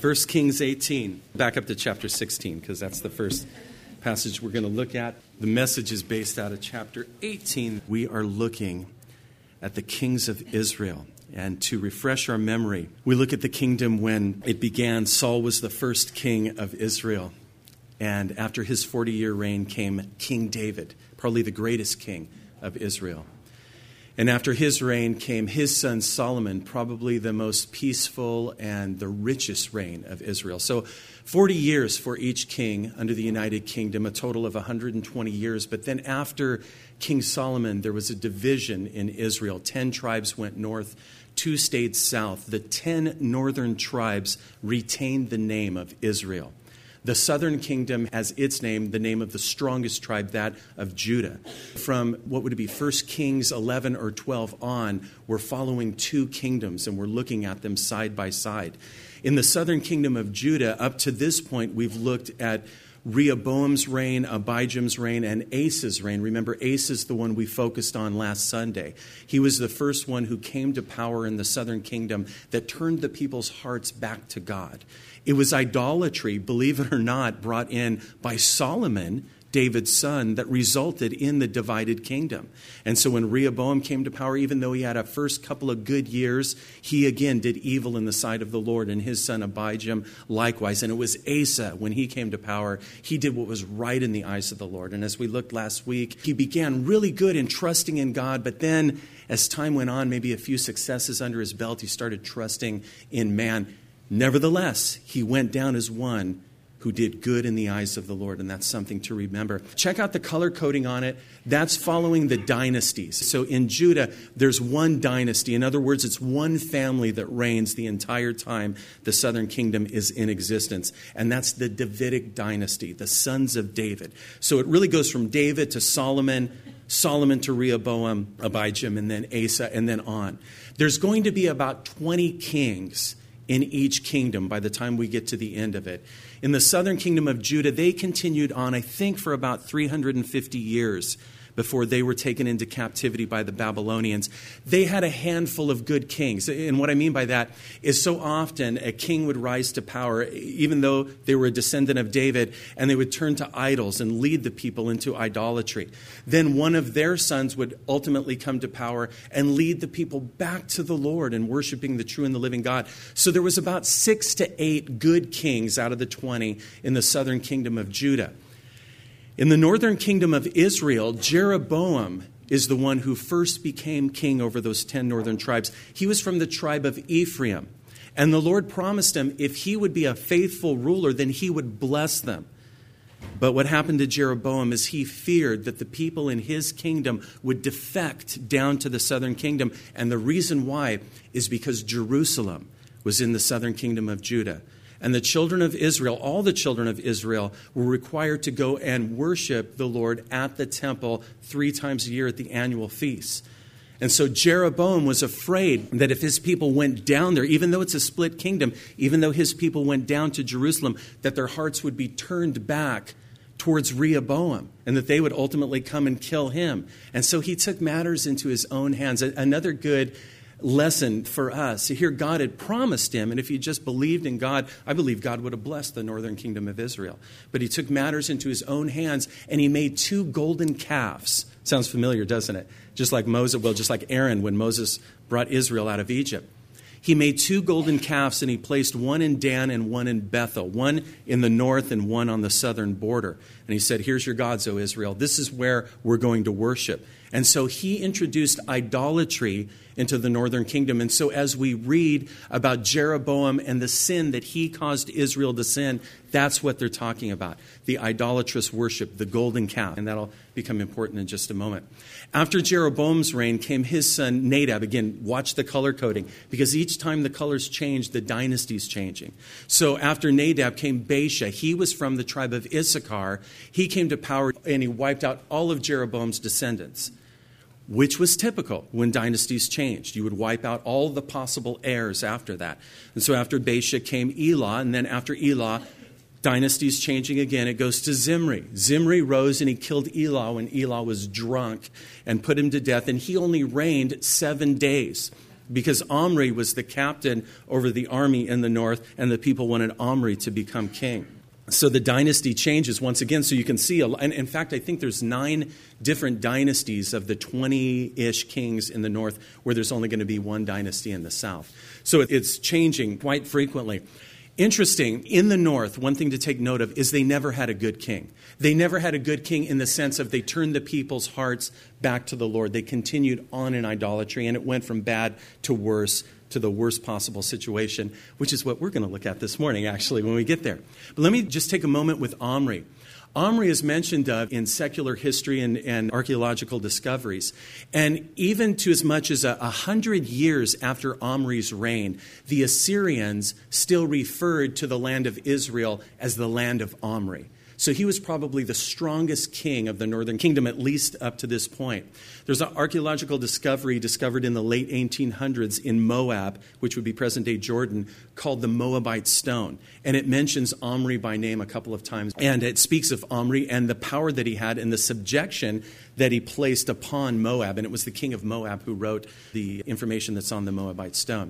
1 Kings 18. Back up to chapter 16, because that's the first passage we're going to look at. The message is based out of chapter 18. We are looking at the kings of Israel. And to refresh our memory, we look at the kingdom when it began. Saul was the first king of Israel. And after his 40-year reign came King David, probably the greatest king of Israel. And after his reign came his son Solomon, probably the most peaceful and the richest reign of Israel. So 40 years for each king under the United Kingdom, a total of 120 years. But then after King Solomon, there was a division in Israel. 10 tribes went north, 2 stayed south. The 10 northern tribes retained the name of Israel. The southern kingdom has its name, the name of the strongest tribe, that of Judah. From what would be 1 Kings 11 or 12 on, we're following 2 kingdoms and we're looking at them side by side. In the southern kingdom of Judah, up to this point, we've looked at Rehoboam's reign, Abijam's reign, and Asa's reign. Remember, Asa's the one we focused on last Sunday. He was the first one who came to power in the southern kingdom that turned the people's hearts back to God. It was idolatry, believe it or not, brought in by Solomon, David's son, that resulted in the divided kingdom. And so when Rehoboam came to power, even though he had a first couple of good years, he again did evil in the sight of the Lord, and his son Abijam likewise. And it was Asa, when he came to power, he did what was right in the eyes of the Lord. And as we looked last week, he began really good in trusting in God, but then as time went on, maybe a few successes under his belt, he started trusting in man. Nevertheless, he went down as one who did good in the eyes of the Lord, and that's something to remember. Check out the color coding on it. That's following the dynasties. So in Judah, there's one dynasty. In other words, it's one family that reigns the entire time the southern kingdom is in existence, and that's the Davidic dynasty, the sons of David. So it really goes from David to Solomon, Solomon to Rehoboam, Abijam, and then Asa, and then on. There's going to be about 20 kings in each kingdom by the time we get to the end of it. In the southern kingdom of Judah, they continued on, I think, for about 350 years before they were taken into captivity by the Babylonians. They had a handful of good kings. And what I mean by that is so often a king would rise to power, even though they were a descendant of David, and they would turn to idols and lead the people into idolatry. Then one of their sons would ultimately come to power and lead the people back to the Lord and worshiping the true and the living God. So there was about 6 to 8 good kings out of the 20 in the southern kingdom of Judah. In the northern kingdom of Israel, Jeroboam is the one who first became king over those 10 northern tribes. He was from the tribe of Ephraim. And the Lord promised him if he would be a faithful ruler, then he would bless them. But what happened to Jeroboam is he feared that the people in his kingdom would defect down to the southern kingdom. And the reason why is because Jerusalem was in the southern kingdom of Judah. And the children of Israel, all the children of Israel, were required to go and worship the Lord at the temple 3 times a year at the annual feasts. And so Jeroboam was afraid that if his people went down there, even though it's a split kingdom, even though his people went down to Jerusalem, that their hearts would be turned back towards Rehoboam and that they would ultimately come and kill him. And so he took matters into his own hands. Another good lesson for us. Here God had promised him, and if he just believed in God, I believe God would have blessed the northern kingdom of Israel. But he took matters into his own hands, and he made 2 golden calves. Sounds familiar, doesn't it? Just like Aaron when Moses brought Israel out of Egypt. He made 2 golden calves, and he placed one in Dan and one in Bethel, one in the north and one on the southern border. And he said, here's your gods, O Israel. This is where we're going to worship. And so he introduced idolatry into the northern kingdom. And so as we read about Jeroboam and the sin that he caused Israel to sin, that's what they're talking about. The idolatrous worship, the golden calf. And that'll become important in just a moment. After Jeroboam's reign came his son Nadab. Again, watch the color coding, because each time the colors change, the dynasty's changing. So after Nadab came Baasha. He was from the tribe of Issachar. He came to power and he wiped out all of Jeroboam's descendants, which was typical when dynasties changed. You would wipe out all the possible heirs after that. And so after Baasha came Elah, and then after Elah, dynasty's changing again. It goes to Zimri. Zimri rose and he killed Elah when Elah was drunk and put him to death. And he only reigned 7 days. because Omri was the captain over the army in the north, and the people wanted Omri to become king. So the dynasty changes once again. So you can see, and in fact, I think there's 9 different dynasties of the 20-ish kings in the north where there's only going to be one dynasty in the south. So it's changing quite frequently. Interesting, in the north, one thing to take note of is they never had a good king. They never had a good king in the sense of they turned the people's hearts back to the Lord. They continued on in idolatry, and it went from bad to worse, to the worst possible situation, which is what we're going to look at this morning, actually, when we get there. But let me just take a moment with Omri. Omri is mentioned in secular history and archaeological discoveries. And even to as much as 100 years after Omri's reign, the Assyrians still referred to the land of Israel as the land of Omri. So he was probably the strongest king of the northern kingdom, at least up to this point. There's an archaeological discovery discovered in the late 1800s in Moab, which would be present-day Jordan, called the Moabite Stone. And it mentions Omri by name a couple of times. And it speaks of Omri and the power that he had and the subjection that he placed upon Moab. And it was the king of Moab who wrote the information that's on the Moabite Stone.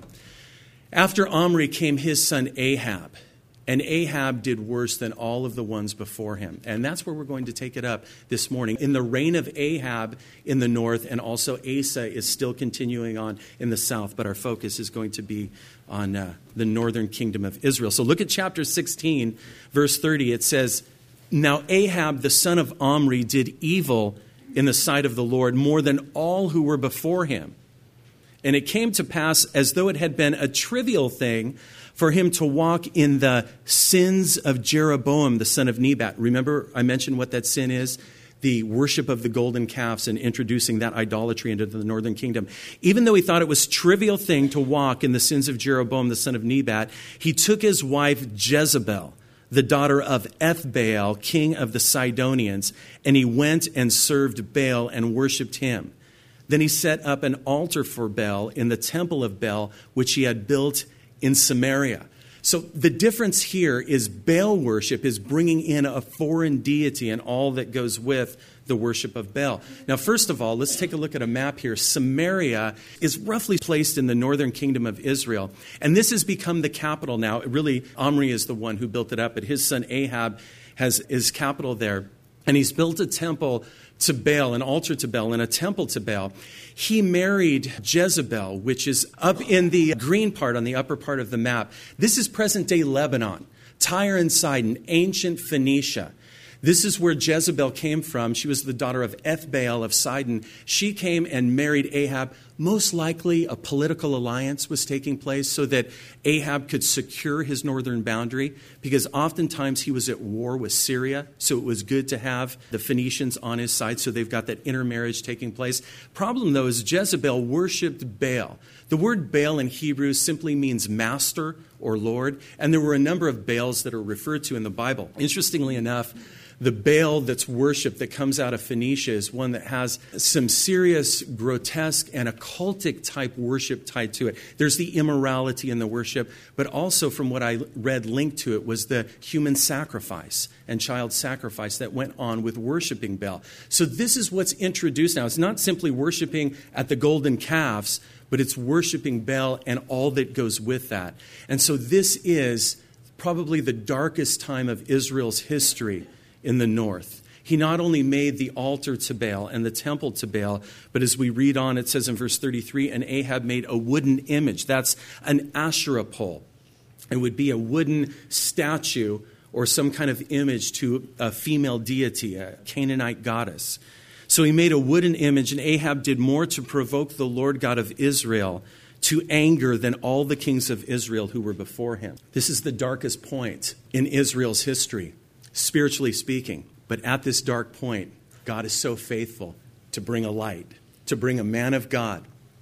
After Omri came his son Ahab. And Ahab did worse than all of the ones before him. And that's where we're going to take it up this morning. In the reign of Ahab in the north, and also Asa is still continuing on in the south, but our focus is going to be on the northern kingdom of Israel. So look at chapter 16, verse 30. It says, "Now Ahab, the son of Omri, did evil in the sight of the Lord more than all who were before him. And it came to pass, as though it had been a trivial thing, for him to walk in the sins of Jeroboam, the son of Nebat." Remember, I mentioned what that sin is? The worship of the golden calves and introducing that idolatry into the northern kingdom. Even though he thought it was a trivial thing to walk in the sins of Jeroboam, the son of Nebat, he took his wife Jezebel, the daughter of Ethbaal, king of the Sidonians, and he went and served Baal and worshipped him. Then he set up an altar for Baal in the temple of Baal, which he had built in Samaria. So the difference here is Baal worship is bringing in a foreign deity and all that goes with the worship of Baal. Now, first of all, let's take a look at a map here. Samaria is roughly placed in the northern kingdom of Israel. And this has become the capital now. Really, Omri is the one who built it up, but his son Ahab has his capital there. And he's built a temple to Baal, an altar to Baal, and a temple to Baal. He married Jezebel, which is up in the green part on the upper part of the map. This is present-day Lebanon, Tyre and Sidon, ancient Phoenicia. This is where Jezebel came from. She was the daughter of Ethbaal of Sidon. She came and married Ahab. Most likely a political alliance was taking place so that Ahab could secure his northern boundary, because oftentimes he was at war with Syria, so it was good to have the Phoenicians on his side, so they've got that intermarriage taking place. Problem, though, is Jezebel worshipped Baal. The word Baal in Hebrew simply means master or Lord, and there were a number of Baals that are referred to in the Bible. Interestingly enough, the Baal that's worshipped that comes out of Phoenicia is one that has some serious, grotesque, and occultic type worship tied to it. There's the immorality in the worship, but also from what I read linked to it was the human sacrifice and child sacrifice that went on with worshiping Baal. So this is what's introduced now. It's not simply worshiping at the golden calves, but it's worshiping Baal and all that goes with that. And so this is probably the darkest time of Israel's history in the north. He not only made the altar to Baal and the temple to Baal, but as we read on, it says in verse 33, and Ahab made a wooden image. That's an Asherah pole. It would be a wooden statue or some kind of image to a female deity, a Canaanite goddess. So he made a wooden image, and Ahab did more to provoke the Lord God of Israel to anger than all the kings of Israel who were before him. This is the darkest point in Israel's history, spiritually speaking. But at this dark point, God is so faithful to bring a light, to bring a man of God,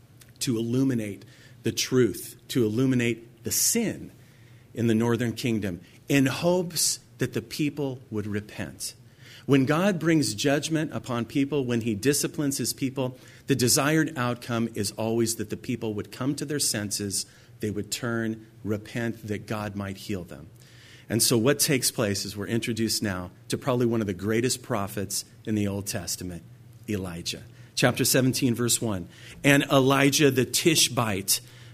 to illuminate the truth, to illuminate the sin in the northern kingdom, in hopes that the people would repent. When God brings judgment upon people, when he disciplines his people, the desired outcome is always that the people would come to their senses, they would turn, repent, that God might heal them. And so what takes place is we're introduced now to probably one of the greatest prophets in the Old Testament, Elijah. Chapter 17, verse 1. And Elijah the Tishbite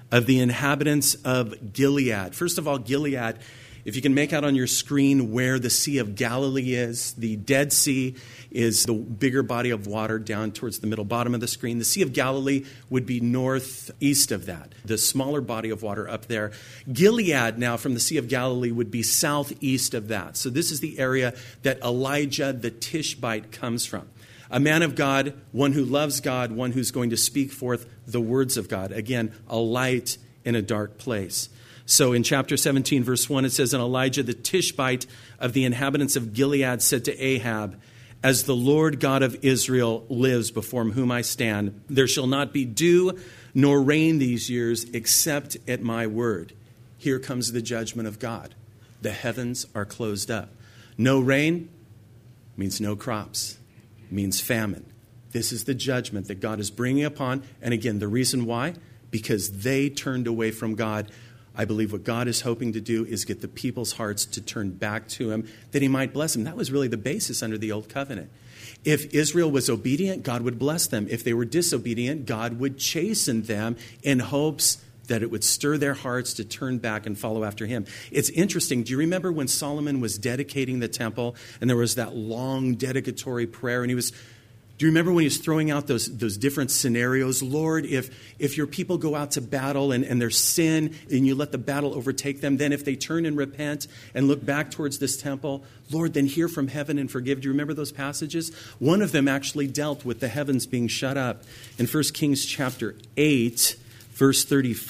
of the inhabitants of Gilead. First of all, Gilead, if you can make out on your screen where the Sea of Galilee is, the Dead Sea is the bigger body of water down towards the middle bottom of the screen. The Sea of Galilee would be northeast of that, the smaller body of water up there. Gilead now from the Sea of Galilee would be southeast of that. So this is the area that Elijah the Tishbite comes from. A man of God, one who loves God, one who's going to speak forth the words of God. Again, a light in a dark place. So in chapter 17, verse 1, it says, And Elijah the Tishbite of the inhabitants of Gilead said to Ahab, As the Lord God of Israel lives before whom I stand, there shall not be dew nor rain these years except at my word. Here comes the judgment of God. The heavens are closed up. No rain means no crops, means famine. This is the judgment that God is bringing upon. And again, the reason why? Because they turned away from God. I believe what God is hoping to do is get the people's hearts to turn back to him, that he might bless them. That was really the basis under the Old Covenant. If Israel was obedient, God would bless them. If they were disobedient, God would chasten them in hopes that it would stir their hearts to turn back and follow after him. It's interesting. Do you remember when Solomon was dedicating the temple and there was that long dedicatory prayer and do you remember when he was throwing out those different scenarios? Lord, if your people go out to battle and there's sin and you let the battle overtake them, then if they turn and repent and look back towards this temple, Lord, then hear from heaven and forgive. Do you remember those passages? One of them actually dealt with the heavens being shut up. In 1 Kings chapter 8, verse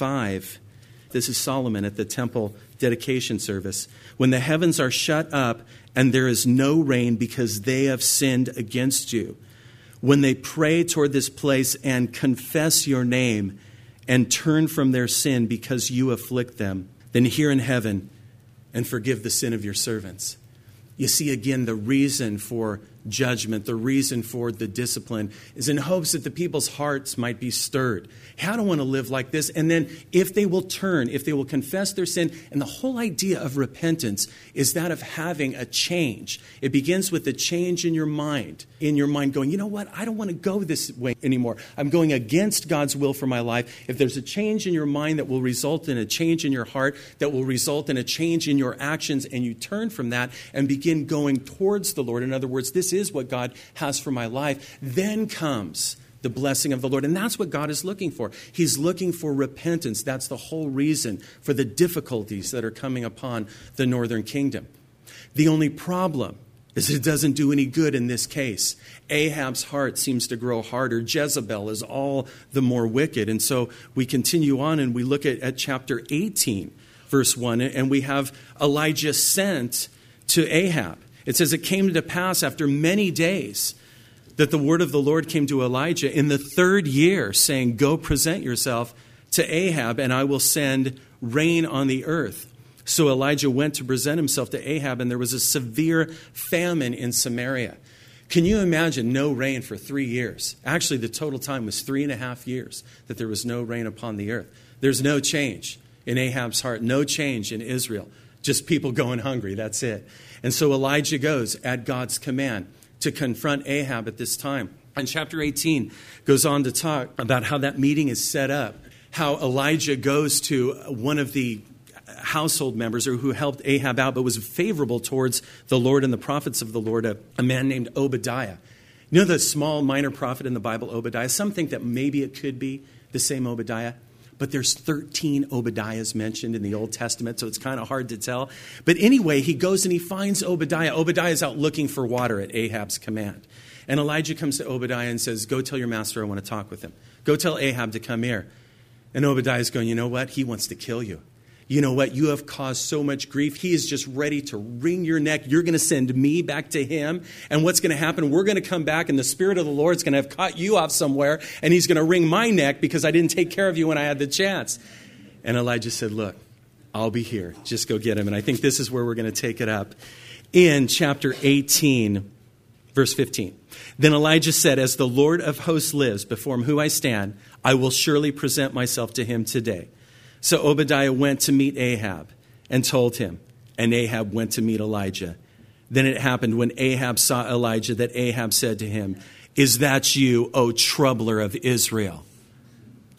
35, this is Solomon at the temple dedication service. When the heavens are shut up and there is no rain because they have sinned against you, when they pray toward this place and confess your name and turn from their sin because you afflict them, then hear in heaven and forgive the sin of your servants. You see, again, the reason for judgment, the reason for the discipline is in hopes that the people's hearts might be stirred. Hey, I don't want to live like this. And then if they will turn, if they will confess their sin, and the whole idea of repentance is that of having a change. It begins with a change in your mind going, you know what, I don't want to go this way anymore. I'm going against God's will for my life. If there's a change in your mind that will result in a change in your heart, that will result in a change in your actions, and you turn from that and begin going towards the Lord, in other words, this is what God has for my life, then comes the blessing of the Lord. And that's what God is looking for. He's looking for repentance. That's the whole reason for the difficulties that are coming upon the northern kingdom. The only problem is it doesn't do any good in this case. Ahab's heart seems to grow harder. Jezebel is all the more wicked. And so we continue on and we look at chapter 18, verse 1, and we have Elijah sent to Ahab. It says, It came to pass after many days that the word of the Lord came to Elijah in the 3rd year, saying, Go present yourself to Ahab, and I will send rain on the earth. So Elijah went to present himself to Ahab, and there was a severe famine in Samaria. Can you imagine no rain for 3 years? Actually, the total time was 3.5 years that there was no rain upon the earth. There's no change in Ahab's heart, no change in Israel. Just people going hungry, that's it. And so Elijah goes at God's command to confront Ahab at this time. And chapter 18 goes on to talk about how that meeting is set up, how Elijah goes to one of the household members or who helped Ahab out but was favorable towards the Lord and the prophets of the Lord, a man named Obadiah. You know the small minor prophet in the Bible, Obadiah? Some think that maybe it could be the same Obadiah. But there's 13 Obadiahs mentioned in the Old Testament, so it's kind of hard to tell. But anyway, he goes and he finds Obadiah. Obadiah's out looking for water at Ahab's command. And Elijah comes to Obadiah and says, Go tell your master I want to talk with him. Go tell Ahab to come here. And Obadiah's going, you know what? He wants to kill you. You know what? You have caused so much grief. He is just ready to wring your neck. You're going to send me back to him. And what's going to happen? We're going to come back and the Spirit of the Lord's going to have caught you off somewhere. And he's going to wring my neck because I didn't take care of you when I had the chance. And Elijah said, look, I'll be here. Just go get him. And I think this is where we're going to take it up. In chapter 18, verse 15. Then Elijah said, As the Lord of hosts lives, before whom I stand, I will surely present myself to him today. So Obadiah went to meet Ahab and told him, and Ahab went to meet Elijah. Then it happened when Ahab saw Elijah that Ahab said to him, Is that you, O troubler of Israel?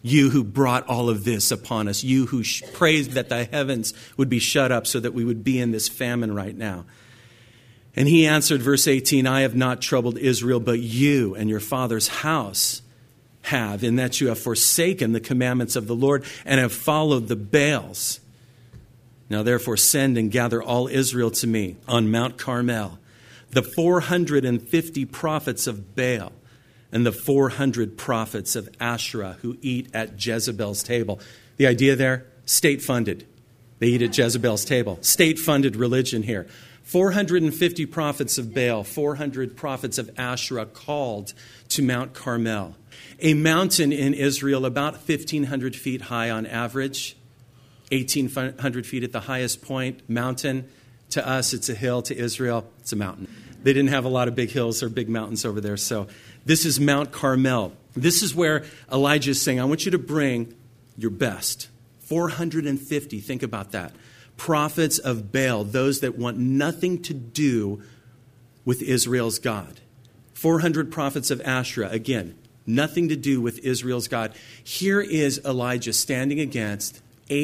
You who brought all of this upon us. You who prayed that the heavens would be shut up so that we would be in this famine right now. And he answered, verse 18, I have not troubled Israel, but you and your father's house have, in that you have forsaken the commandments of the Lord and have followed the Baals. Now therefore send and gather all Israel to me on Mount Carmel, the 450 prophets of Baal and the 400 prophets of Asherah who eat at Jezebel's table. The idea there, state-funded. They eat at Jezebel's table. State-funded religion here. 450 prophets of Baal, 400 prophets of Asherah called to Mount Carmel, a mountain in Israel about 1,500 feet high on average, 1,800 feet at the highest point. Mountain, to us, it's a hill. To Israel, it's a mountain. They didn't have a lot of big hills or big mountains over there. So this is Mount Carmel. This is where Elijah is saying, I want you to bring your best. 450, think about that. Prophets of Baal, those that want nothing to do with Israel's God. 400 prophets of Asherah, again, nothing to do with Israel's God. Here is Elijah standing against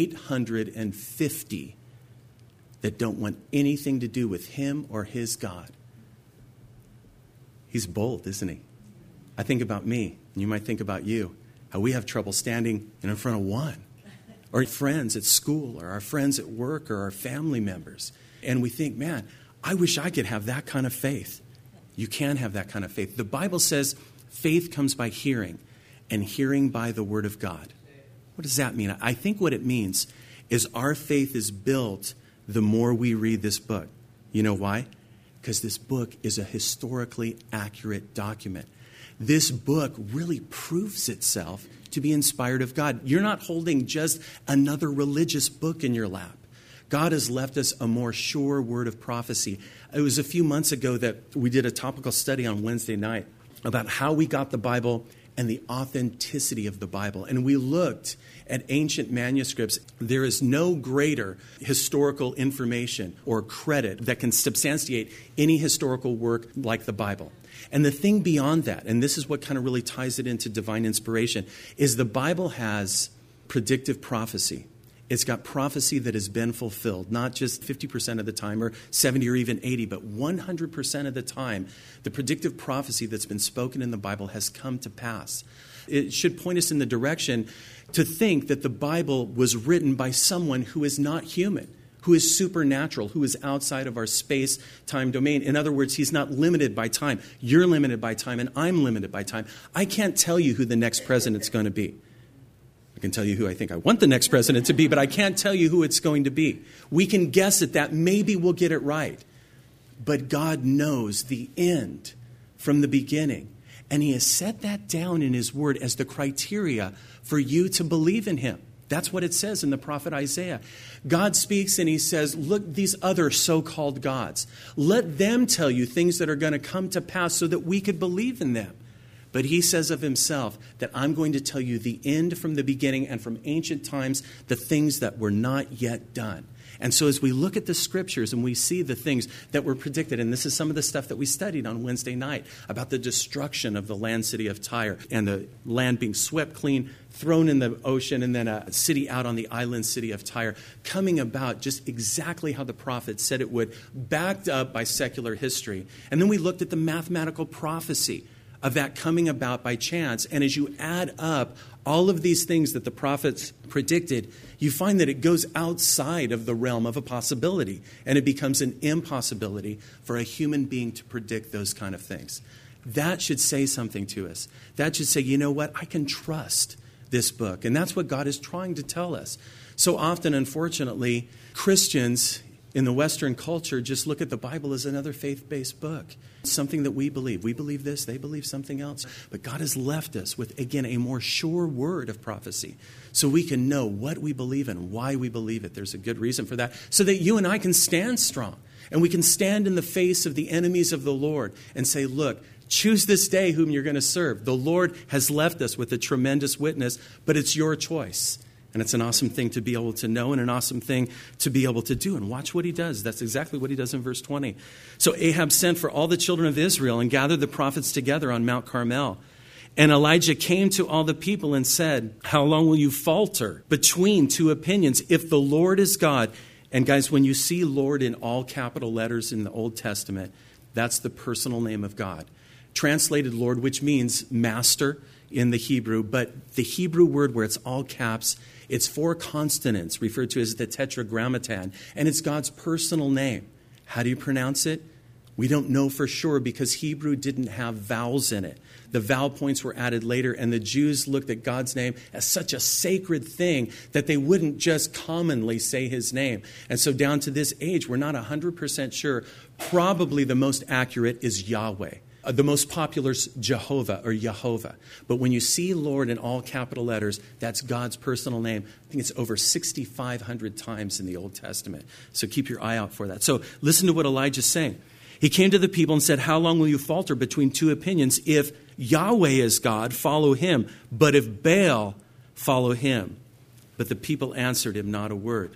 850 that don't want anything to do with him or his God. He's bold, isn't he? I think about me, and you might think about you, how we have trouble standing in front of one. Or friends at school, or our friends at work, or our family members. And we think, man, I wish I could have that kind of faith. You can have that kind of faith. The Bible says faith comes by hearing, and hearing by the word of God. What does that mean? I think what it means is our faith is built the more we read this book. You know why? Because this book is a historically accurate document. This book really proves itself to be inspired of God. You're not holding just another religious book in your lap. God has left us a more sure word of prophecy. It was a few months ago that we did a topical study on Wednesday night about how we got the Bible and the authenticity of the Bible. And we looked at ancient manuscripts. There is no greater historical information or credit that can substantiate any historical work like the Bible. And the thing beyond that, and this is what kind of really ties it into divine inspiration, is the Bible has predictive prophecy. It's got prophecy that has been fulfilled, not just 50% of the time or 70 or even 80, but 100% of the time, the predictive prophecy that's been spoken in the Bible has come to pass. It should point us in the direction to think that the Bible was written by someone who is not human, who is supernatural, who is outside of our space-time domain. In other words, he's not limited by time. You're limited by time, and I'm limited by time. I can't tell you who the next president's going to be. I can tell you who I think I want the next president to be, but I can't tell you who it's going to be. We can guess at that. Maybe we'll get it right. But God knows the end from the beginning. And he has set that down in his word as the criteria for you to believe in him. That's what it says in the prophet Isaiah. God speaks and he says, look, these other so-called gods, let them tell you things that are going to come to pass so that we could believe in them. But he says of himself that I'm going to tell you the end from the beginning and from ancient times, the things that were not yet done. And so as we look at the scriptures and we see the things that were predicted, and this is some of the stuff that we studied on Wednesday night about the destruction of the land city of Tyre and the land being swept clean, thrown in the ocean, and then a city out on the island city of Tyre, coming about just exactly how the prophet said it would, backed up by secular history. And then we looked at the mathematical prophecy of that coming about by chance. And as you add up all of these things that the prophets predicted, you find that it goes outside of the realm of a possibility, and it becomes an impossibility for a human being to predict those kind of things. That should say something to us. That should say, you know what, I can trust this book. And that's what God is trying to tell us. So often, unfortunately, Christians in the Western culture just look at the Bible as another faith-based book. Something that we believe. We believe this, they believe something else. But God has left us with, again, a more sure word of prophecy so we can know what we believe and why we believe it. There's a good reason for that. So that you and I can stand strong and we can stand in the face of the enemies of the Lord and say, look, choose this day whom you're going to serve. The Lord has left us with a tremendous witness, but it's your choice. And it's an awesome thing to be able to know and an awesome thing to be able to do. And watch what he does. That's exactly what he does in verse 20. So Ahab sent for all the children of Israel and gathered the prophets together on Mount Carmel. And Elijah came to all the people and said, how long will you falter between two opinions? If the Lord is God, and guys, when you see Lord in all capital letters in the Old Testament, that's the personal name of God. Translated Lord, which means master in the Hebrew, but the Hebrew word where it's all caps, it's 4 consonants referred to as the tetragrammaton, and it's God's personal name. How do you pronounce it? We don't know for sure because Hebrew didn't have vowels in it. The vowel points were added later, and the Jews looked at God's name as such a sacred thing that they wouldn't just commonly say his name. And so down to this age, we're not 100% sure. Probably the most accurate is Yahweh. The most popular is Jehovah or Yehovah. But when you see Lord in all capital letters, that's God's personal name. I think it's over 6,500 times in the Old Testament. So keep your eye out for that. So listen to what Elijah's saying. He came to the people and said, how long will you falter between two opinions? If Yahweh is God, follow him. But if Baal, follow him. But the people answered him not a word.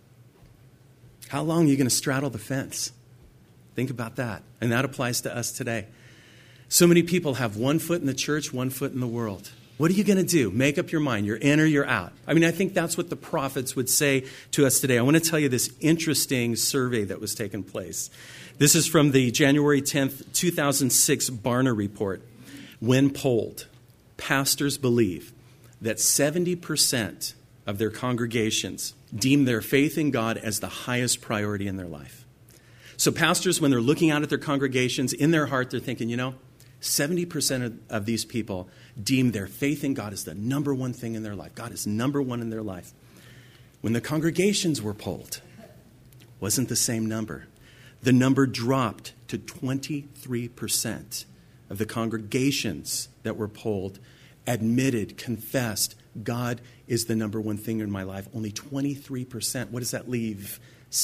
How long are you going to straddle the fence? Think about that. And that applies to us today. So many people have one foot in the church, one foot in the world. What are you going to do? Make up your mind. You're in or you're out. I mean, I think that's what the prophets would say to us today. I want to tell you this interesting survey that was taking place. This is from the January 10th, 2006 Barna report. When polled, pastors believe that 70% of their congregations deem their faith in God as the highest priority in their life. So pastors, when they're looking out at their congregations, in their heart, they're thinking, 70% of these people deem their faith in God as the number one thing in their life. God is number one in their life. When the congregations were polled, wasn't the same number. The number dropped to 23% of the congregations that were polled admitted, confessed, God is the number one thing in my life. Only 23%. What does that leave?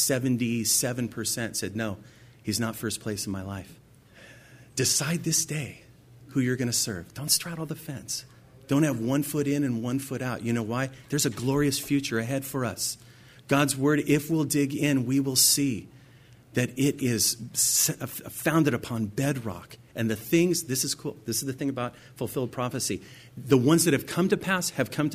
77% said, no, he's not first place in my life. Decide this day who you're going to serve. Don't straddle the fence. Don't have one foot in and one foot out. You know why? There's a glorious future ahead for us. God's word, if we'll dig in, we will see that it is founded upon bedrock. And the things, this is cool. This is the thing about fulfilled prophecy. The ones that have come to pass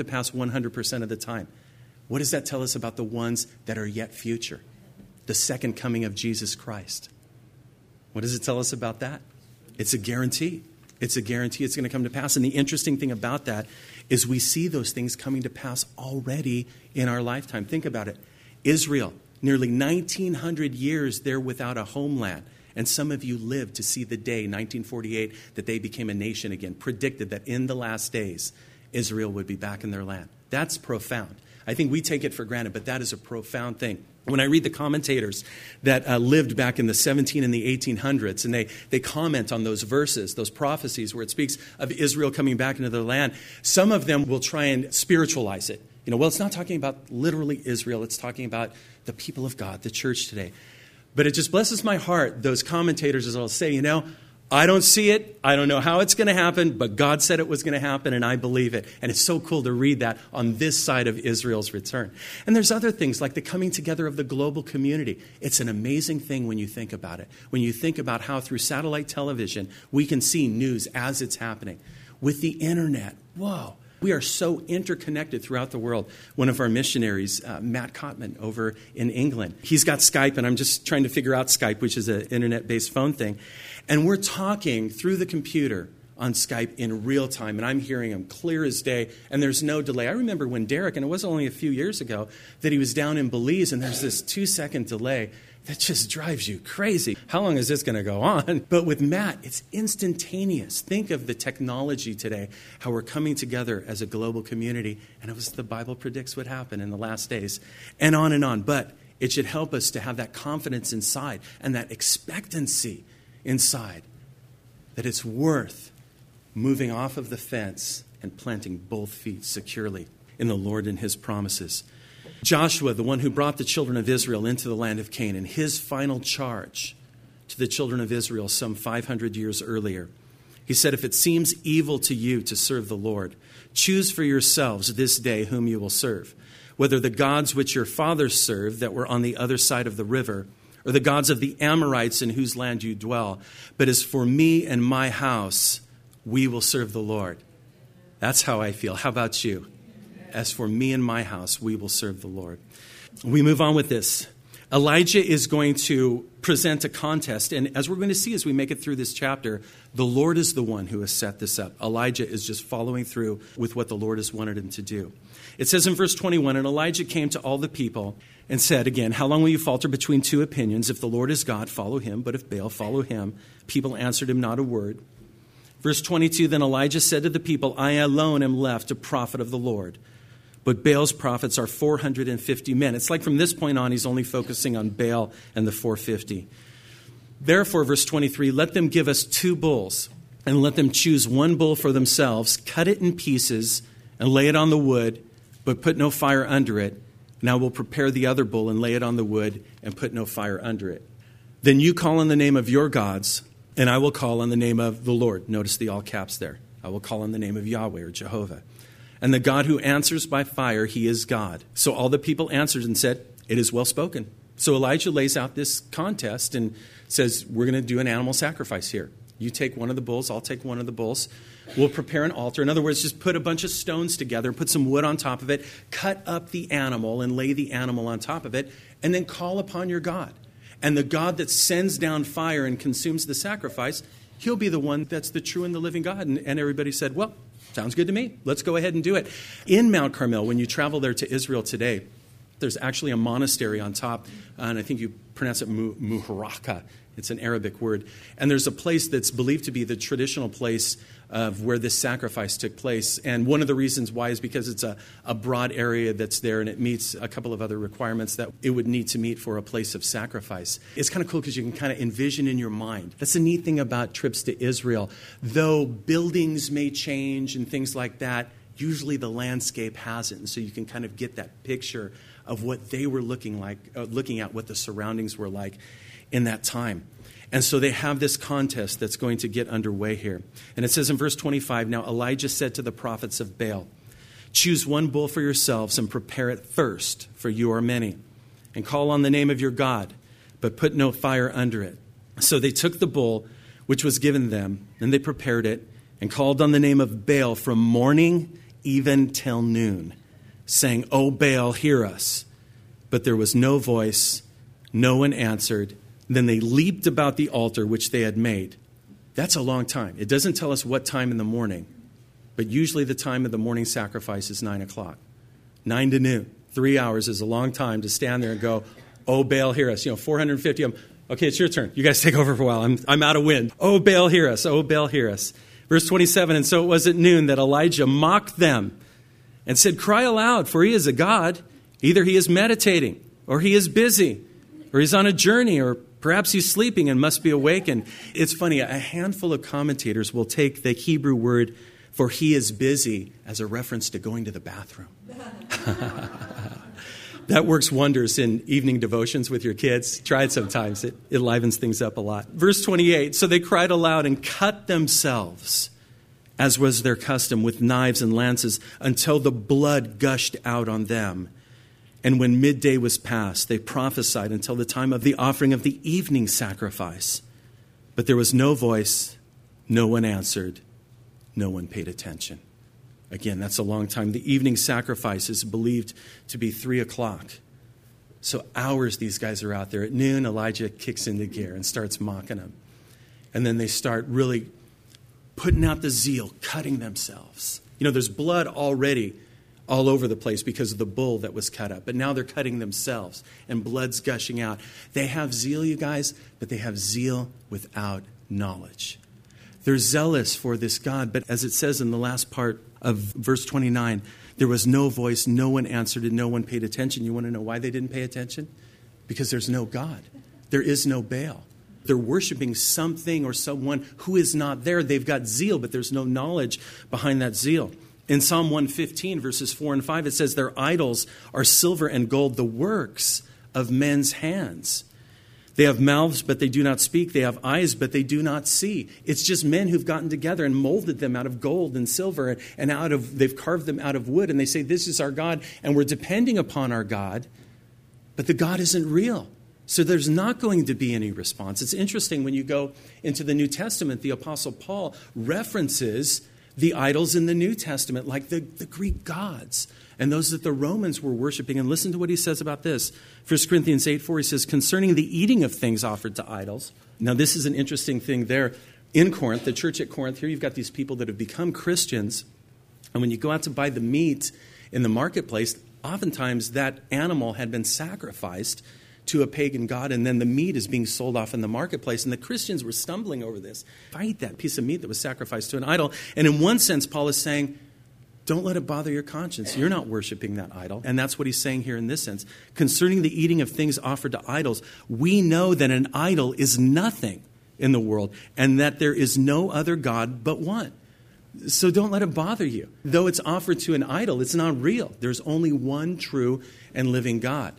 100% of the time. What does that tell us about the ones that are yet future? The second coming of Jesus Christ. What does it tell us about that? It's a guarantee. It's a guarantee it's going to come to pass. And the interesting thing about that is we see those things coming to pass already in our lifetime. Think about it. Israel, nearly 1,900 years they're without a homeland. And some of you lived to see the day, 1948, that they became a nation again, predicted that in the last days, Israel would be back in their land. That's profound. I think we take it for granted, but that is a profound thing. When I read the commentators that lived back in the 17 and the 1800s, and they comment on those verses, those prophecies where it speaks of Israel coming back into their land, some of them will try and spiritualize it. Well, it's not talking about literally Israel. It's talking about the people of God, the church today. But it just blesses my heart, those commentators as well say, I don't see it. I don't know how it's going to happen, but God said it was going to happen, and I believe it. And it's so cool to read that on this side of Israel's return. And there's other things like the coming together of the global community. It's an amazing thing when you think about it. When you think about how through satellite television, we can see news as it's happening. With the internet, whoa. We are so interconnected throughout the world. One of our missionaries, Matt Cotman, over in England, he's got Skype, and I'm just trying to figure out Skype, which is an internet-based phone thing. And we're talking through the computer on Skype in real time, and I'm hearing him clear as day, and there's no delay. I remember when Derek, and it was only a few years ago, that he was down in Belize, and there's this 2-second delay that just drives you crazy. How long is this going to go on? But with Matt, it's instantaneous. Think of the technology today, how we're coming together as a global community, and it was the Bible predicts would happen in the last days, and on and on. But it should help us to have that confidence inside and that expectancy inside that it's worth moving off of the fence and planting both feet securely in the Lord and his promises. Joshua, the one who brought the children of Israel into the land of Canaan, his final charge to the children of Israel some 500 years earlier. He said, if it seems evil to you to serve the Lord, choose for yourselves this day whom you will serve, whether the gods which your fathers served that were on the other side of the river, or the gods of the Amorites in whose land you dwell. But as for me and my house, we will serve the Lord. That's how I feel. How about you? As for me and my house, we will serve the Lord. We move on with this. Elijah is going to present a contest. And as we're going to see as we make it through this chapter, the Lord is the one who has set this up. Elijah is just following through with what the Lord has wanted him to do. It says in verse 21, and Elijah came to all the people and said again, how long will you falter between two opinions? If the Lord is God, follow him. But if Baal, follow him. People answered him not a word. Verse 22, then Elijah said to the people, I alone am left a prophet of the Lord. But Baal's prophets are 450 men. It's like from this point on, he's only focusing on Baal and the 450. Therefore, verse 23, let them give us 2 bulls, and let them choose 1 bull for themselves, cut it in pieces, and lay it on the wood, but put no fire under it. Now we'll prepare the other bull and lay it on the wood, and put no fire under it. Then you call on the name of your gods, and I will call on the name of the Lord. Notice the all caps there. I will call on the name of Yahweh or Jehovah. And the God who answers by fire, he is God. So all the people answered and said, it is well spoken. So Elijah lays out this contest and says, we're going to do an animal sacrifice here. You take one of the bulls, I'll take one of the bulls. We'll prepare an altar. In other words, just put a bunch of stones together, put some wood on top of it, cut up the animal and lay the animal on top of it, and then call upon your God. And the God that sends down fire and consumes the sacrifice, he'll be the one that's the true and the living God. And everybody said, well, sounds good to me. Let's go ahead and do it. In Mount Carmel, when you travel there to Israel today, there's actually a monastery on top, and I think you pronounce it Muharraka. It's an Arabic word. And there's a place that's believed to be the traditional place of where this sacrifice took place. And one of the reasons why is because it's a broad area that's there, and it meets a couple of other requirements that it would need to meet for a place of sacrifice. It's kind of cool because you can kind of envision in your mind. That's the neat thing about trips to Israel. Though buildings may change and things like that, usually the landscape hasn't. And so you can kind of get that picture of what they were looking at, what the surroundings were like in that time. And so they have this contest that's going to get underway here. And it says in verse 25, now Elijah said to the prophets of Baal, choose 1 bull for yourselves and prepare it first, for you are many. And call on the name of your God, but put no fire under it. So they took the bull which was given them, and they prepared it, and called on the name of Baal from morning even till noon, saying, O Baal, hear us. But there was no voice, no one answered. Then they leaped about the altar which they had made. That's a long time. It doesn't tell us what time in the morning, but usually the time of the morning sacrifice is 9 o'clock. 9 to noon. 3 hours is a long time to stand there and go, oh, Baal, hear us. 450 of them. Okay, it's your turn. You guys take over for a while. I'm out of wind. Oh, Baal, hear us. Oh, Baal, hear us. Verse 27, and so it was at noon that Elijah mocked them and said, cry aloud, for he is a God. Either he is meditating, or he is busy, or he's on a journey, or perhaps he's sleeping and must be awakened. It's funny, a handful of commentators will take the Hebrew word for he is busy as a reference to going to the bathroom. That works wonders in evening devotions with your kids. Try it sometimes. It livens things up a lot. Verse 28, so they cried aloud and cut themselves, as was their custom, with knives and lances, until the blood gushed out on them. And when midday was past, they prophesied until the time of the offering of the evening sacrifice. But there was no voice, no one answered, no one paid attention. Again, that's a long time. The evening sacrifice is believed to be 3 o'clock. So hours these guys are out there. At noon, Elijah kicks into gear and starts mocking them. And then they start really putting out the zeal, cutting themselves. There's blood already all over the place because of the bull that was cut up. But now they're cutting themselves and blood's gushing out. They have zeal, you guys, but they have zeal without knowledge. They're zealous for this God, but as it says in the last part of verse 29, there was no voice, no one answered, and no one paid attention. You want to know why they didn't pay attention? Because there's no God. There is no Baal. They're worshiping something or someone who is not there. They've got zeal, but there's no knowledge behind that zeal. In Psalm 115, verses 4 and 5, it says, their idols are silver and gold, the works of men's hands. They have mouths, but they do not speak. They have eyes, but they do not see. It's just men who've gotten together and molded them out of gold and silver, and they've carved them out of wood, and they say, this is our God, and we're depending upon our God, but the God isn't real. So there's not going to be any response. It's interesting when you go into the New Testament, the Apostle Paul references the idols in the New Testament, like the Greek gods and those that the Romans were worshiping. And listen to what he says about this. 1 Corinthians 8:4, he says, concerning the eating of things offered to idols. Now, this is an interesting thing there. In Corinth, the church at Corinth, here you've got these people that have become Christians. And when you go out to buy the meat in the marketplace, oftentimes that animal had been sacrificed to a pagan god, and then the meat is being sold off in the marketplace. And the Christians were stumbling over this. Fight that piece of meat that was sacrificed to an idol. And in one sense, Paul is saying, don't let it bother your conscience. You're not worshiping that idol. And that's what he's saying here in this sense. Concerning the eating of things offered to idols, we know that an idol is nothing in the world, and that there is no other God but one. So don't let it bother you. Though it's offered to an idol, it's not real. There's only one true and living God.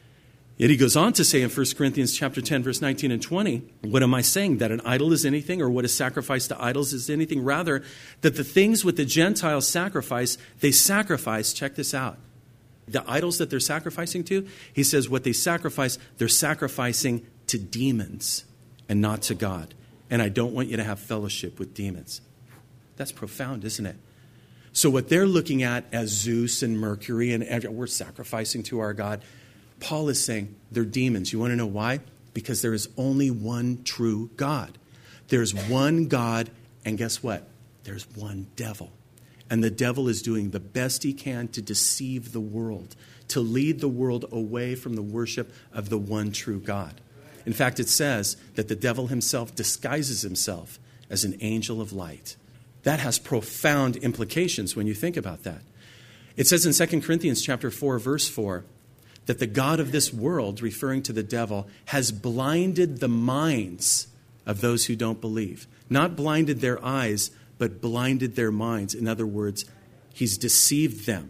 Yet he goes on to say in 1 Corinthians chapter 10, verse 19 and 20, what am I saying? That an idol is anything, or what is sacrificed to idols is anything? Rather, that the things with the Gentiles sacrifice, they sacrifice, check this out, the idols that they're sacrificing to, he says what they sacrifice, they're sacrificing to demons and not to God. And I don't want you to have fellowship with demons. That's profound, isn't it? So what they're looking at as Zeus and Mercury and we're sacrificing to our God, Paul is saying they're demons. You want to know why? Because there is only one true God. There's one God, and guess what? There's one devil. And the devil is doing the best he can to deceive the world, to lead the world away from the worship of the one true God. In fact, it says that the devil himself disguises himself as an angel of light. That has profound implications when you think about that. It says in 2 Corinthians chapter 4, verse 4, that the God of this world, referring to the devil, has blinded the minds of those who don't believe. Not blinded their eyes, but blinded their minds. In other words, he's deceived them.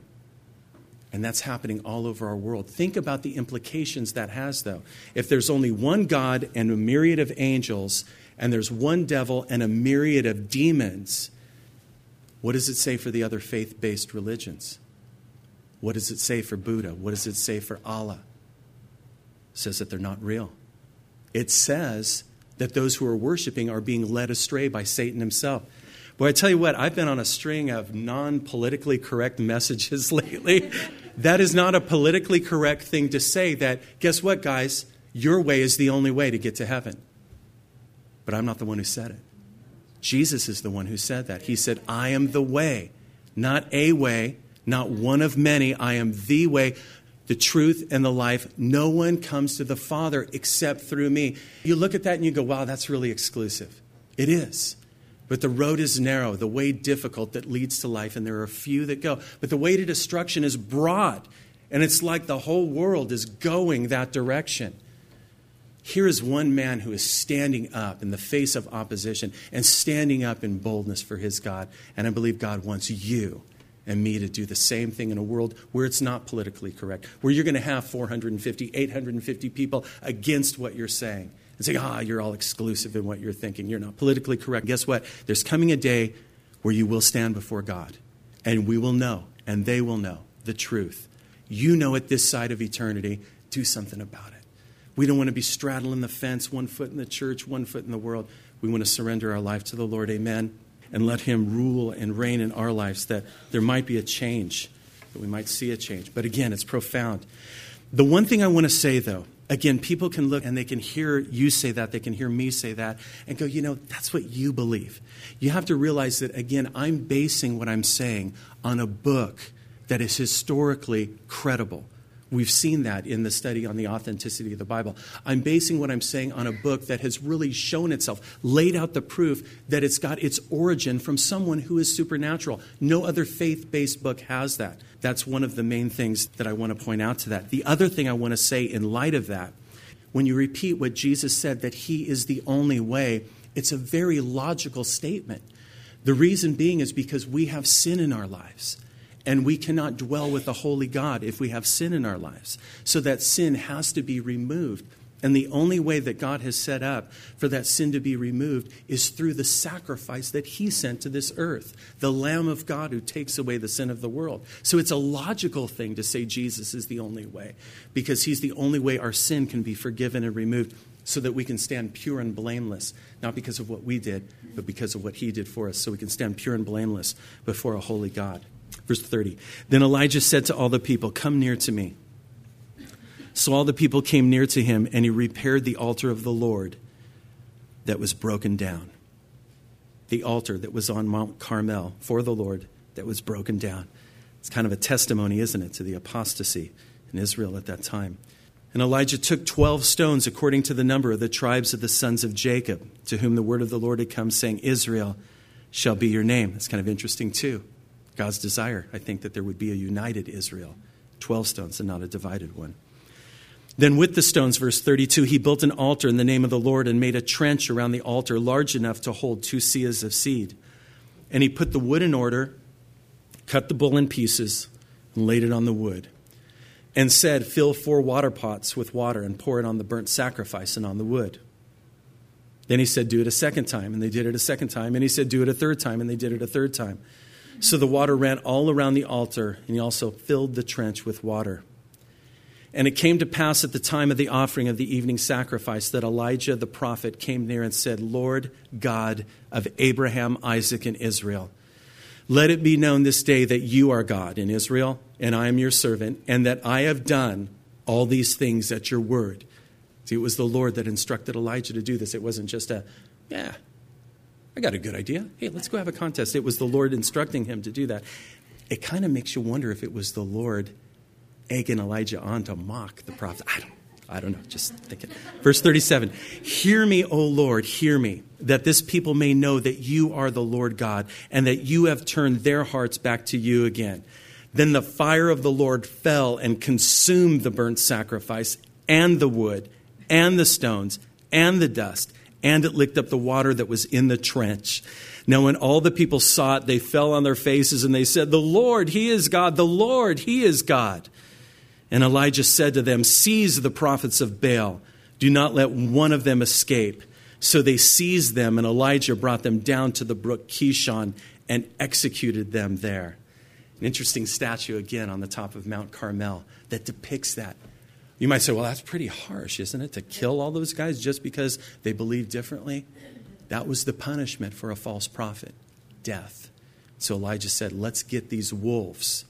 And that's happening all over our world. Think about the implications that has, though. If there's only one God and a myriad of angels, and there's one devil and a myriad of demons, what does it say for the other faith-based religions? What does it say for Buddha? What does it say for Allah? It says that they're not real. It says that those who are worshiping are being led astray by Satan himself. Boy, I tell you what, I've been on a string of non-politically correct messages lately. That is not a politically correct thing to say that, guess what, guys? Your way is the only way to get to heaven. But I'm not the one who said it. Jesus is the one who said that. He said, I am the way, not a way, not one of many. I am the way, the truth, and the life. No one comes to the Father except through me. You look at that and you go, wow, that's really exclusive. It is. But the road is narrow, the way difficult that leads to life, and there are a few that go. But the way to destruction is broad, and it's like the whole world is going that direction. Here is one man who is standing up in the face of opposition and standing up in boldness for his God. And I believe God wants you and me to do the same thing in a world where it's not politically correct, where you're going to have 450, 850 people against what you're saying and say, you're all exclusive in what you're thinking. You're not politically correct. Guess what? There's coming a day where you will stand before God, and we will know, and they will know the truth. You know it this side of eternity. Do something about it. We don't want to be straddling the fence, one foot in the church, one foot in the world. We want to surrender our life to the Lord, amen, and let him rule and reign in our lives, that there might be a change, that we might see a change. But again, it's profound. The one thing I want to say, though, again, people can look and they can hear you say that, they can hear me say that, and go, that's what you believe. You have to realize that, again, I'm basing what I'm saying on a book that is historically credible. We've seen that in the study on the authenticity of the Bible. I'm basing what I'm saying on a book that has really shown itself, laid out the proof that it's got its origin from someone who is supernatural. No other faith-based book has that. That's one of the main things that I want to point out to that. The other thing I want to say in light of that, when you repeat what Jesus said, that he is the only way, it's a very logical statement. The reason being is because we have sin in our lives. And we cannot dwell with the holy God if we have sin in our lives. So that sin has to be removed. And the only way that God has set up for that sin to be removed is through the sacrifice that he sent to this earth, the Lamb of God who takes away the sin of the world. So it's a logical thing to say Jesus is the only way, because he's the only way our sin can be forgiven and removed. so that we can stand pure and blameless, not because of what we did, but because of what he did for us, so we can stand pure and blameless before a holy God. Verse 30, then Elijah said to all the people, come near to me. So all the people came near to him, and he repaired the altar of the Lord that was broken down. The altar that was on Mount Carmel for the Lord that was broken down. It's kind of a testimony, isn't it, to the apostasy in Israel at that time. And Elijah took 12 stones according to the number of the tribes of the sons of Jacob, to whom the word of the Lord had come, saying, Israel shall be your name. That's kind of interesting, too. God's desire, I think, that there would be a united Israel. 12 stones and not a divided one. Then with the stones, verse 32, he built an altar in the name of the Lord and made a trench around the altar large enough to hold 2 seahs of seed. And he put the wood in order, cut the bull in pieces, and laid it on the wood. And said, fill 4 water pots with water and pour it on the burnt sacrifice and on the wood. Then he said, do it a second time. And they did it a second time. And he said, do it a third time. And they did it a third time. So the water ran all around the altar, and he also filled the trench with water. And it came to pass at the time of the offering of the evening sacrifice that Elijah the prophet came near and said, Lord God of Abraham, Isaac, and Israel, let it be known this day that you are God in Israel, and I am your servant, and that I have done all these things at your word. See, it was the Lord that instructed Elijah to do this. It wasn't just I got a good idea. Hey, let's go have a contest. It was the Lord instructing him to do that. It kind of makes you wonder if it was the Lord egging Elijah on to mock the prophet. I don't know, just thinking. Verse 37, hear me, O Lord, hear me, that this people may know that you are the Lord God, and that you have turned their hearts back to you again. Then the fire of the Lord fell and consumed the burnt sacrifice and the wood and the stones and the dust, and it licked up the water that was in the trench. Now when all the people saw it, they fell on their faces and they said, the Lord, he is God. The Lord, he is God. And Elijah said to them, seize the prophets of Baal. Do not let one of them escape. So they seized them, and Elijah brought them down to the brook Kishon and executed them there. An interesting statue again on the top of Mount Carmel that depicts that. You might say, well, that's pretty harsh, isn't it, to kill all those guys just because they believe differently? That was the punishment for a false prophet, death. So Elijah said, let's get these wolves,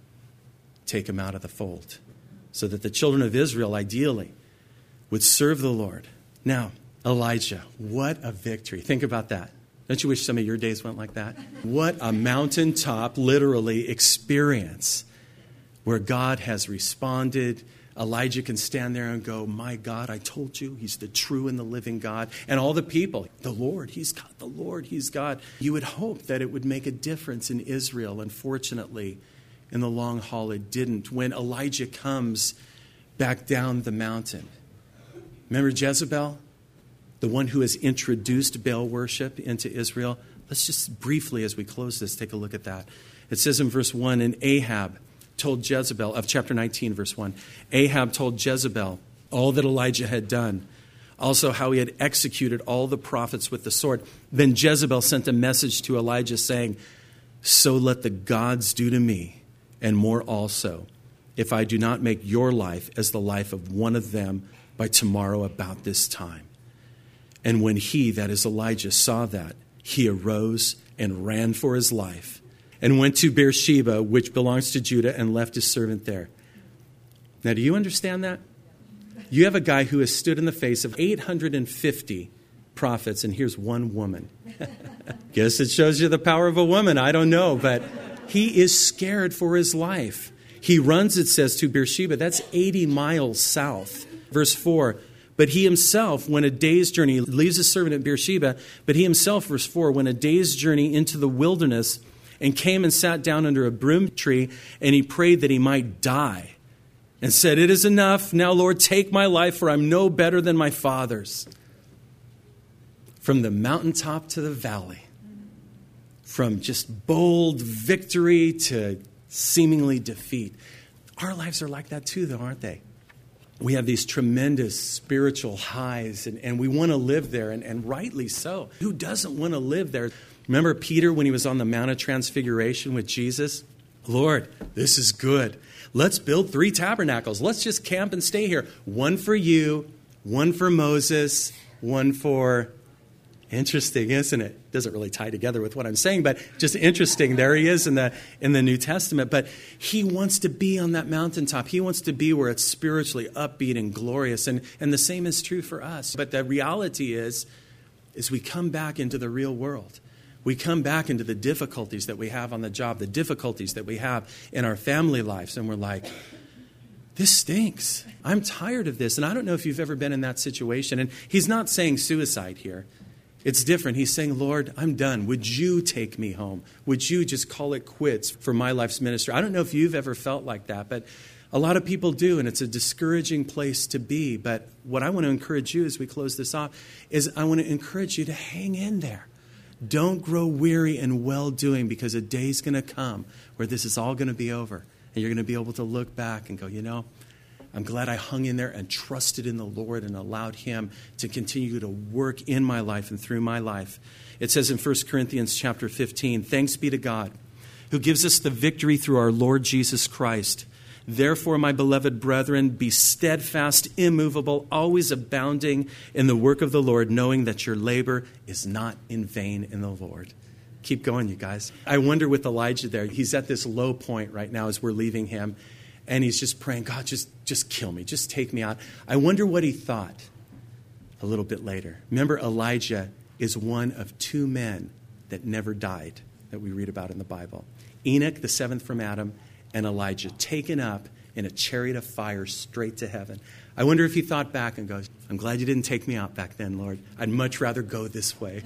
take them out of the fold, so that the children of Israel, ideally, would serve the Lord. Now, Elijah, what a victory. Think about that. Don't you wish some of your days went like that? What a mountaintop, literally, experience where God has responded. Elijah can stand there and go, my God, I told you, he's the true and the living God. And all the people, the Lord, he's God, the Lord, he's God. You would hope that it would make a difference in Israel. Unfortunately, in the long haul, it didn't. When Elijah comes back down the mountain, remember Jezebel, the one who has introduced Baal worship into Israel? Let's just briefly, as we close this, take a look at that. It says in verse 1, and Ahab told Jezebel, of chapter 19, verse 1, Ahab told Jezebel all that Elijah had done, also how he had executed all the prophets with the sword. Then Jezebel sent a message to Elijah saying, so let the gods do to me, and more also, if I do not make your life as the life of one of them by tomorrow about this time. And when he, that is Elijah, saw that, he arose and ran for his life and went to Beersheba, which belongs to Judah, and left his servant there. Now, do you understand that? You have a guy who has stood in the face of 850 prophets, and here's one woman. Guess it shows you the power of a woman. I don't know, but he is scared for his life. He runs, it says, to Beersheba. That's 80 miles south. Verse 4, but he himself went a day's journey, leaves his servant at Beersheba, but he himself, verse 4, went a day's journey into the wilderness and came and sat down under a broom tree, and he prayed that he might die and said, it is enough. Now, Lord, take my life, for I'm no better than my fathers. From the mountaintop to the valley, from just bold victory to seemingly defeat. Our lives are like that too, though, aren't they? We have these tremendous spiritual highs, and we want to live there, and rightly so. Who doesn't want to live there? Remember Peter when he was on the Mount of Transfiguration with Jesus? Lord, this is good. Let's build 3 tabernacles. Let's just camp and stay here. One for you, One for Moses, one for... Interesting, isn't it? Doesn't really tie together with what I'm saying, but just interesting. There he is in the New Testament. But he wants to be on that mountaintop. He wants to be where it's spiritually upbeat and glorious. And the same is true for us. But the reality is we come back into the real world. We come back into the difficulties that we have on the job, the difficulties that we have in our family lives. And we're like, this stinks. I'm tired of this. And I don't know if you've ever been in that situation. And he's not saying suicide here. It's different. He's saying, Lord, I'm done. Would you take me home? Would you just call it quits for my life's ministry? I don't know if you've ever felt like that, but a lot of people do, and it's a discouraging place to be. But what I want to encourage you as we close this off is I want to encourage you to hang in there. Don't grow weary in well-doing, because a day's going to come where this is all going to be over, and you're going to be able to look back and go, I'm glad I hung in there and trusted in the Lord and allowed him to continue to work in my life and through my life. It says in 1 Corinthians chapter 15, thanks be to God who gives us the victory through our Lord Jesus Christ. Therefore, my beloved brethren, be steadfast, immovable, always abounding in the work of the Lord, knowing that your labor is not in vain in the Lord. Keep going, you guys. I wonder with Elijah there, he's at this low point right now as we're leaving him. And he's just praying, God, just kill me. Just take me out. I wonder what he thought a little bit later. Remember, Elijah is one of two men that never died that we read about in the Bible. Enoch, the seventh from Adam, and Elijah, taken up in a chariot of fire straight to heaven. I wonder if he thought back and goes, I'm glad you didn't take me out back then, Lord. I'd much rather go this way.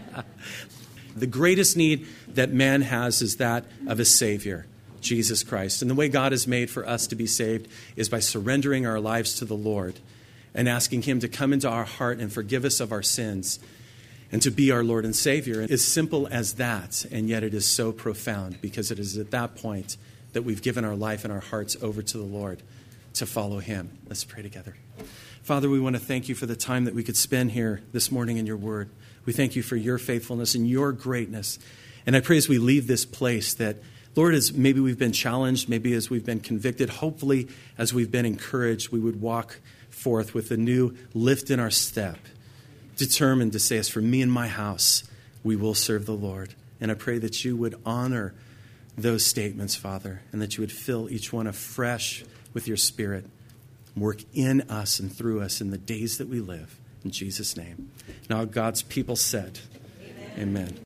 The greatest need that man has is that of a Savior, Jesus Christ. And the way God has made for us to be saved is by surrendering our lives to the Lord and asking him to come into our heart and forgive us of our sins and to be our Lord and Savior. As simple as that, and yet it is so profound, because it is at that point that we've given our life and our hearts over to the Lord to follow him. Let's pray together. Father, we want to thank you for the time that we could spend here this morning in your word. We thank you for your faithfulness and your greatness. And I pray as we leave this place that, Lord, as maybe we've been challenged, maybe as we've been convicted, hopefully as we've been encouraged, we would walk forth with a new lift in our step, determined to say, as for me and my house, we will serve the Lord. And I pray that you would honor those statements, Father, and that you would fill each one afresh with your Spirit, work in us and through us in the days that we live. In Jesus' name. Now God's people said, Amen. Amen.